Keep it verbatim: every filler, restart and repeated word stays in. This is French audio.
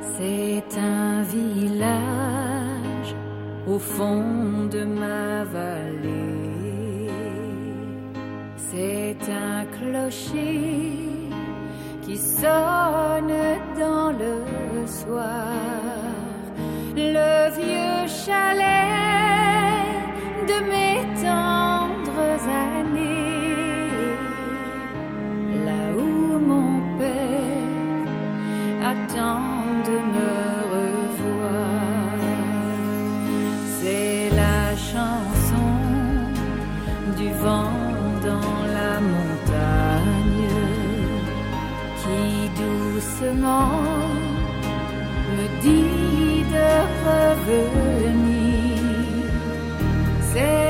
C'est un village au fond de ma vallée. C'est un clocher qui sonne dans le soir. Le vieux chalet de mes tendres années, là où mon père attend de me revoir. C'est la chanson du vent dans la montagne qui doucement me dit de revenir. C'est